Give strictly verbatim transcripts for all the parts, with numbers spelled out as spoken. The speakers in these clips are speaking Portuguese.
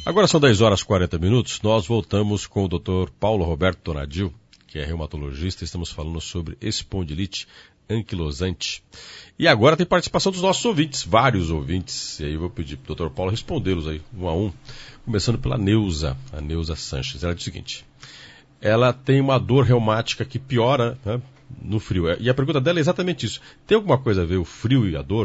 Agora são dez horas e quarenta minutos, nós voltamos com o doutor Paulo Roberto Tonadil, que é reumatologista, estamos falando sobre espondilite anquilosante. E agora tem participação dos nossos ouvintes, vários ouvintes, e aí eu vou pedir para o doutor Paulo respondê-los aí, um a um, começando pela Neuza, a Neuza Sanches. Ela diz o seguinte: ela tem uma dor reumática que piora, né, no frio, e a pergunta dela é exatamente isso: tem alguma coisa a ver o frio e a dor?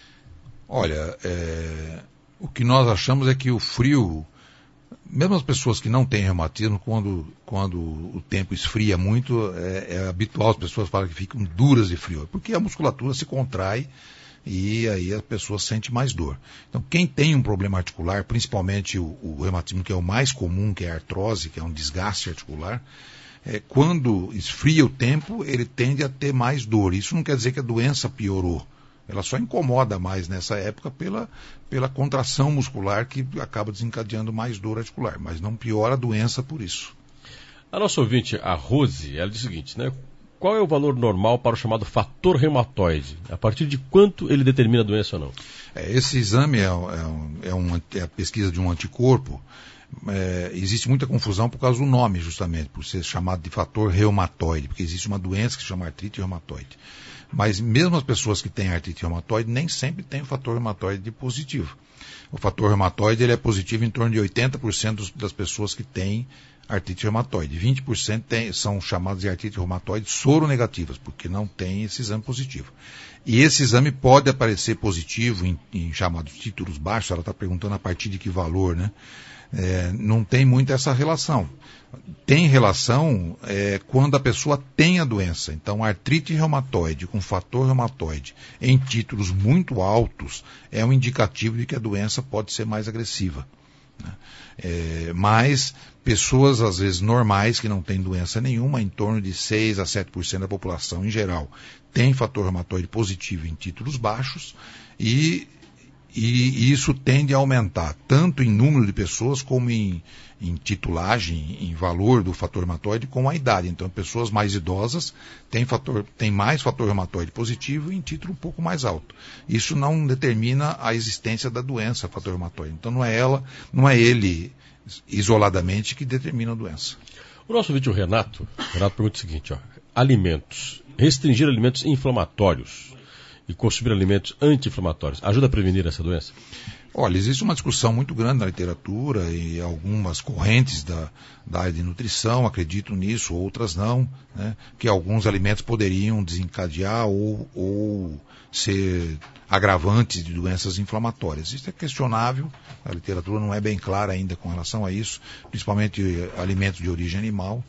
Olha, é... o que nós achamos é que o frio, mesmo as pessoas que não têm reumatismo, quando, quando o tempo esfria muito, é, é habitual as pessoas falarem que ficam duras de frio, porque a musculatura se contrai e aí a pessoa sente mais dor. Então, quem tem um problema articular, principalmente o, o reumatismo, que é o mais comum, que é a artrose, que é um desgaste articular, é, quando esfria o tempo, ele tende a ter mais dor. Isso não quer dizer que a doença piorou. Ela só incomoda mais nessa época pela, pela contração muscular que acaba desencadeando mais dor articular, mas não piora a doença por isso. A nossa ouvinte, a Rose, ela diz o seguinte, né? Qual é o valor normal para o chamado fator reumatoide? A partir de quanto ele determina a doença ou não? É, esse exame é, é, um, é, um, é a pesquisa de um anticorpo. É, existe muita confusão por causa do nome, justamente, por ser chamado de fator reumatoide, porque existe uma doença que se chama artrite reumatoide. Mas mesmo as pessoas que têm artrite reumatoide nem sempre têm o fator reumatoide positivo. O fator reumatoide ele é positivo em torno de oitenta por cento das pessoas que têm artrite reumatoide. vinte por cento tem, são chamadas de artrite reumatoide soronegativas, porque não tem esse exame positivo. E esse exame pode aparecer positivo em, em chamados títulos baixos. Ela está perguntando a partir de que valor, né? É, não tem muito essa relação. Tem relação é, quando a pessoa tem a doença. Então, artrite reumatoide com fator reumatoide em títulos muito altos é um indicativo de que a doença pode ser mais agressiva, né? É, mas pessoas, às vezes, normais, que não têm doença nenhuma, em torno de seis a sete por cento da população em geral, tem fator reumatoide positivo em títulos baixos e E isso tende a aumentar, tanto em número de pessoas, como em, em titulagem, em valor do fator reumatoide, com a idade. Então, pessoas mais idosas têm, fator, têm mais fator reumatoide positivo em título um pouco mais alto. Isso não determina a existência da doença, fator reumatoide. Então, não é ela, não é ele isoladamente que determina a doença. O nosso vídeo, o Renato, Renato pergunta o seguinte, ó, alimentos, restringir alimentos inflamatórios e consumir alimentos anti-inflamatórios ajuda a prevenir essa doença? Olha, existe uma discussão muito grande na literatura e algumas correntes da, da área de nutrição acreditam nisso, outras não, né, que alguns alimentos poderiam desencadear ou, ou ser agravantes de doenças inflamatórias. Isso é questionável, a literatura não é bem clara ainda com relação a isso, principalmente alimentos de origem animal.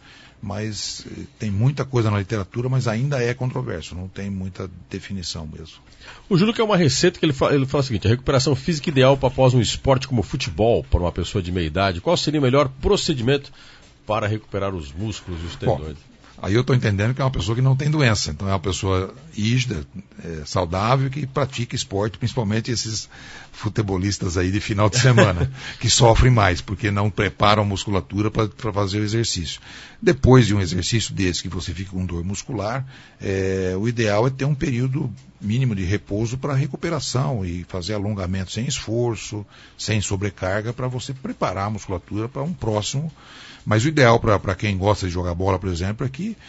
Mas tem muita coisa na literatura, mas ainda é controverso, não tem muita definição mesmo. O Júlio quer uma receita que ele fala, ele fala o seguinte: a recuperação física ideal após um esporte como futebol, para uma pessoa de meia idade, qual seria o melhor procedimento para recuperar os músculos e os tendões? Bom, aí eu estou entendendo que é uma pessoa que não tem doença, então é uma pessoa rígida, é, saudável, que pratica esporte, principalmente esses futebolistas aí de final de semana, que sofrem mais, porque não preparam a musculatura para fazer o exercício. Depois de um exercício desse, que você fica com dor muscular, é, o ideal é ter um período mínimo de repouso para recuperação e fazer alongamento sem esforço, sem sobrecarga, para você preparar a musculatura para um próximo. Mas o ideal para quem gosta de jogar bola, por exemplo, é que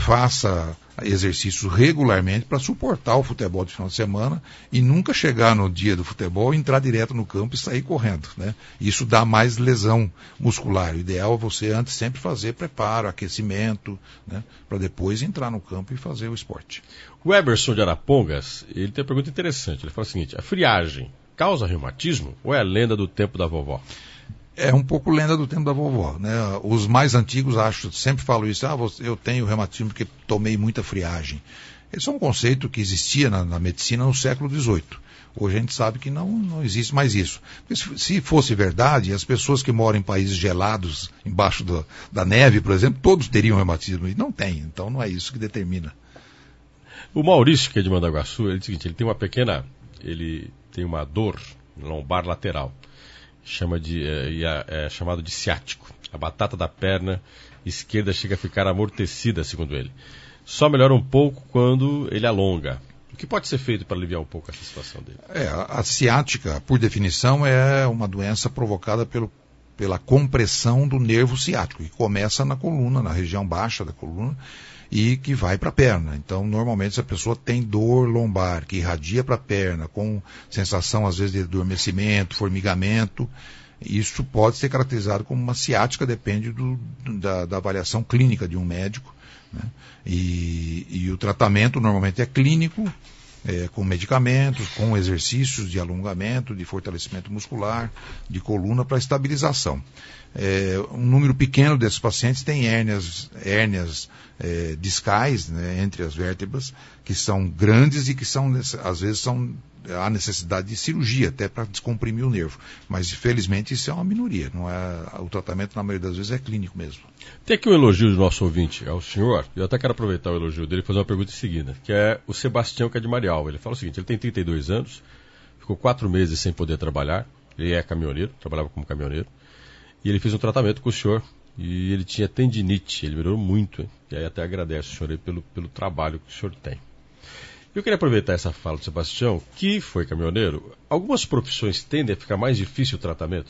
faça exercícios regularmente para suportar o futebol de final de semana e nunca chegar no dia do futebol, entrar direto no campo e sair correndo, né? Isso dá mais lesão muscular. O ideal é você antes sempre fazer preparo, aquecimento, né? Para depois entrar no campo e fazer o esporte. O Eberson de Arapongas, ele tem uma pergunta interessante. Ele fala o seguinte: a friagem causa reumatismo ou é a lenda do tempo da vovó? É um pouco lenda do tempo da vovó, né? Os mais antigos, acho, sempre falam isso: ah, eu tenho reumatismo porque tomei muita friagem. Esse é um conceito que existia na, na medicina no século dezoito. Hoje a gente sabe que não, não existe mais isso. Se, se fosse verdade, as pessoas que moram em países gelados, embaixo do, da neve, por exemplo, todos teriam reumatismo. E não tem, então não é isso que determina. O Maurício, que é de Mandaguaçu, ele diz o seguinte: ele tem uma pequena, ele tem uma dor lombar lateral. Chama de, é, é chamado de ciático. A batata da perna esquerda chega a ficar amortecida, segundo ele. Só melhora um pouco quando ele alonga. O que pode ser feito para aliviar um pouco essa situação dele? É, a, a ciática, por definição, é uma doença provocada pelo pela compressão do nervo ciático, que começa na coluna, na região baixa da coluna, e que vai para a perna. Então, normalmente, se a pessoa tem dor lombar, que irradia para a perna, com sensação, às vezes, de adormecimento, formigamento, isso pode ser caracterizado como uma ciática, depende do, da, da avaliação clínica de um médico, né? E, e o tratamento, normalmente, é clínico, É, com medicamentos, com exercícios de alongamento, de fortalecimento muscular, de coluna para estabilização. É, um número pequeno desses pacientes tem hérnias, hérnias é, discais, né, entre as vértebras, que são grandes e que são, às vezes são, há necessidade de cirurgia até para descomprimir o nervo. Mas, infelizmente, isso é uma minoria. Não é, o tratamento, na maioria das vezes, é clínico mesmo. Tem aqui um elogio do nosso ouvinte ao senhor. Eu até quero aproveitar o elogio dele e fazer uma pergunta em seguida, que é o Sebastião, que é de Marial. Ele fala o seguinte: ele tem trinta e dois anos, ficou quatro meses sem poder trabalhar, ele é caminhoneiro, trabalhava como caminhoneiro, e ele fez um tratamento com o senhor, e ele tinha tendinite, ele melhorou muito, hein? E aí até agradece o senhor aí pelo, pelo trabalho que o senhor tem. Eu queria aproveitar essa fala do Sebastião, que foi caminhoneiro. Algumas profissões tendem a ficar mais difícil o tratamento?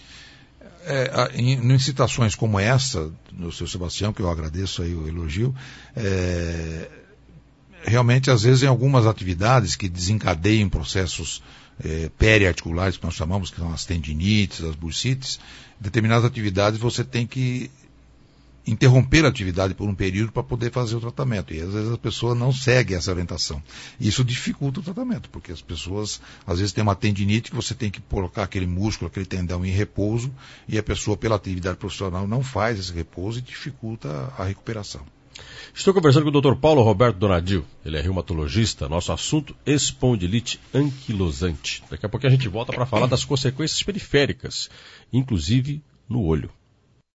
É, em, em situações como essa, do seu Sebastião, que eu agradeço aí o elogio, é, realmente, às vezes, em algumas atividades que desencadeiam processos é, periarticulares, que nós chamamos, que são as tendinites, as bursites, determinadas atividades você tem que interromper a atividade por um período para poder fazer o tratamento. E às vezes a pessoa não segue essa orientação. Isso dificulta o tratamento, porque as pessoas, às vezes, têm uma tendinite que você tem que colocar aquele músculo, aquele tendão em repouso, e a pessoa, pela atividade profissional, não faz esse repouso e dificulta a recuperação. Estou conversando com o doutor Paulo Roberto Donadil. Ele é reumatologista. Nosso assunto, espondilite anquilosante. Daqui a pouco a gente volta para falar das consequências periféricas, inclusive no olho.